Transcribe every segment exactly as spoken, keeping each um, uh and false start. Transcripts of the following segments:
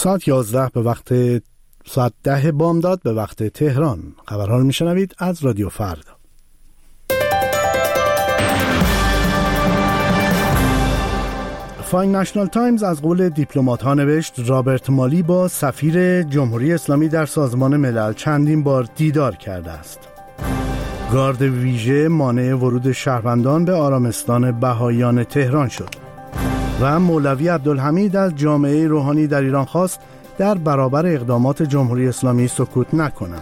ساعت یازده به وقت ساعت ده بامداد به وقت تهران. خبرها رو میشنوید از رادیو فردا. فاین نشنال تایمز از قول دیپلمات ها نوشت رابرت مالی با سفیر جمهوری اسلامی در سازمان ملل چندین بار دیدار کرده است. گارد ویژه مانع ورود شهروندان به آرامستان بهائیان تهران شد و مولوی عبدالحمید از جامعه روحانی در ایران خواست در برابر اقدامات جمهوری اسلامی سکوت نکنند.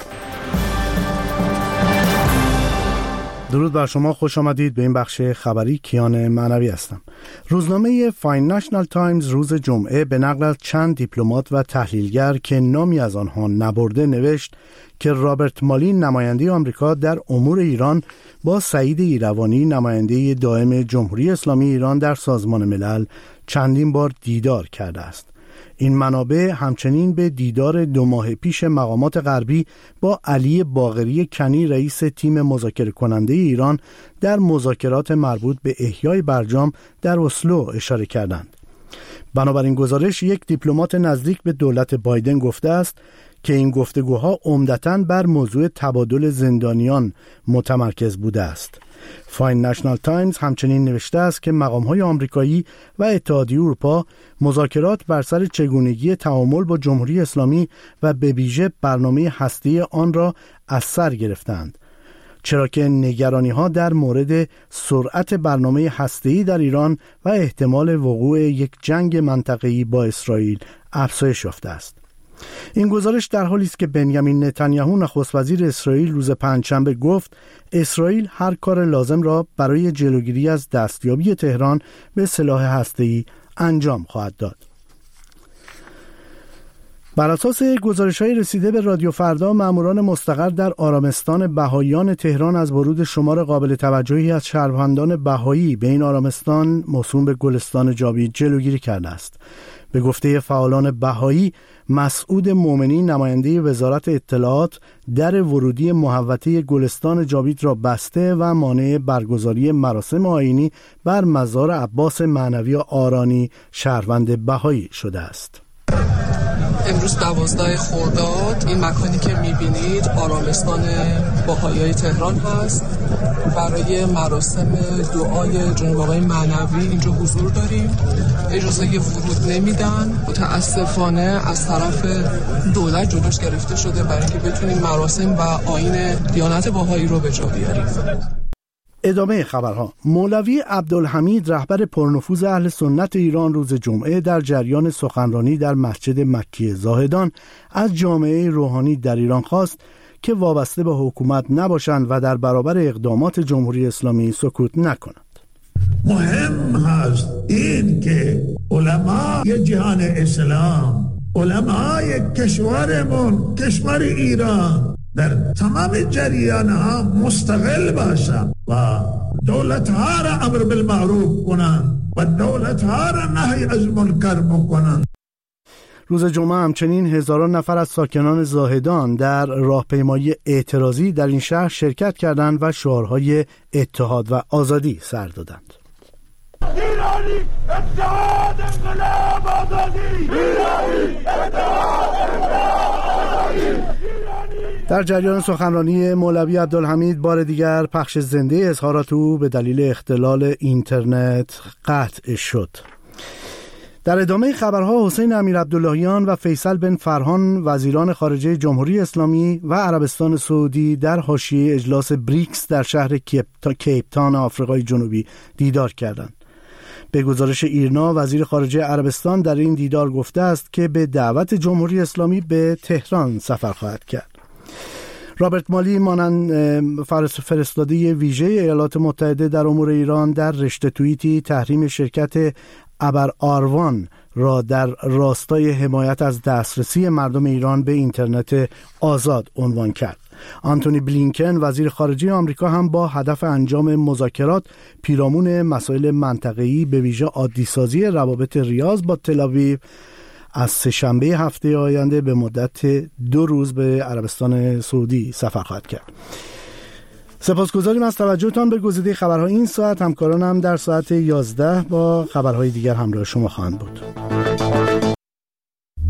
درود بر شما، خوش آمدید به این بخش خبری. کیان معنوی هستم. روزنامه فاین نشنال تایمز روز جمعه به نقل از چند دیپلمات و تحلیلگر که نامی از آنها نبرده نوشت که رابرت مالی نماینده آمریکا در امور ایران با سعید ایروانی نماینده دائم جمهوری اسلامی ایران در سازمان ملل چندین بار دیدار کرده است. این منابع همچنین به دیدار دو ماه پیش مقامات غربی با علی باقری کنی رئیس تیم مذاکره کننده ایران در مذاکرات مربوط به احیای برجام در اسلو اشاره کردند. بنابراین گزارش یک دیپلمات نزدیک به دولت بایدن گفته است که این گفتگوها عمدتاً بر موضوع تبادل زندانیان متمرکز بوده است. فاین نشنال تایمز همچنین نوشته است که مقام‌های آمریکایی و اتحادیه اروپا مذاکرات بر سر چگونگی تعامل با جمهوری اسلامی و به ویژه برنامه هسته‌ای آن را از سر گرفتند، چرا که نگرانی‌ها در مورد سرعت برنامه هسته‌ای در ایران و احتمال وقوع یک جنگ منطقه‌ای با اسرائیل افزایش یافته است. این گزارش در حالی است که بنیامین نتانیاهو نخست وزیر اسرائیل روز پنجشنبه گفت اسرائیل هر کار لازم را برای جلوگیری از دستیابی تهران به سلاح هسته‌ای انجام خواهد داد. بر اساس گزارش‌های رسیده به رادیو فردا، ماموران مستقر در آرامستان بهائیان تهران از ورود شمار قابل توجهی از شهروندان بهایی به این آرامستان موسوم به گلستان جاوید جلوگیری کرده است. به گفته فعالان بهایی، مسعود مومنی نماینده وزارت اطلاعات در ورودی محوطه گلستان جاوید را بسته و مانع برگزاری مراسم آیینی بر مزار عباس معنوی آرانی شهروند بهایی شده است. امروز دوازده خرداد این مکانی که میبینید آرامستان بهائیای تهران هست. برای مراسم دعای جناب آقای معنوی اینجا حضور داریم. اجازه ورود نمیدن، متاسفانه از طرف دولت جلوش گرفته شده برای اینکه بتونیم مراسم و آیین دیانت بهایی رو به جا بیاریم. ادامه خبرها. مولوی عبدالحمید رهبر پرنفوذ اهل سنت ایران روز جمعه در جریان سخنرانی در مسجد مکی زاهدان از جامعه روحانی در ایران خواست که وابسته به حکومت نباشند و در برابر اقدامات جمهوری اسلامی سکوت نکنند. مهم هست این که علمای جهان اسلام، علمای کشورمون، کشور ایران در تمام جریان ها مستقل باشند و دولت ها را امر بالمعروف کنند و دولت ها را نهی از منکر بکنند. روز جمعه همچنین هزاران نفر از ساکنان زاهدان در راهپیمایی اعتراضی در این شهر شرکت کردند و شعارهای اتحاد و آزادی سر دادند. ایرانی اتحاد انقلاب آزادی، ایرانی اتحاد انقلاب آزادی. در جریان سخنرانی مولوی عبدالحمید بار دیگر پخش زنده اظهارات او به دلیل اختلال اینترنت قطع شد. در ادامه خبرها، حسین امیرعبداللهیان و فیصل بن فرهان وزیران خارجه جمهوری اسلامی و عربستان سعودی در حاشیه اجلاس بریکس در شهر کیپ تاون آفریقای جنوبی دیدار کردند. به گزارش ایرنا، وزیر خارجه عربستان در این دیدار گفته است که به دعوت جمهوری اسلامی به تهران سفر خواهد کرد. رابرت مالی مانند فرستاده ویژه ایالات متحده در امور ایران در رشته توییتی تحریم شرکت ابر آروان را در راستای حمایت از دسترسی مردم ایران به اینترنت آزاد عنوان کرد. آنتونی بلینکن وزیر خارجه آمریکا هم با هدف انجام مذاکرات پیرامون مسائل منطقه‌ای به ویژه عادی‌سازی روابط ریاض با تل‌آویو از سه‌شنبه هفته آینده به مدت دو روز به عربستان سعودی سفر خواهد کرد. سپاسگزاریم از توجهتان به گزیده خبرهای این ساعت. همکارانم در ساعت یازده با خبرهای دیگر همراه شما خواهند بود.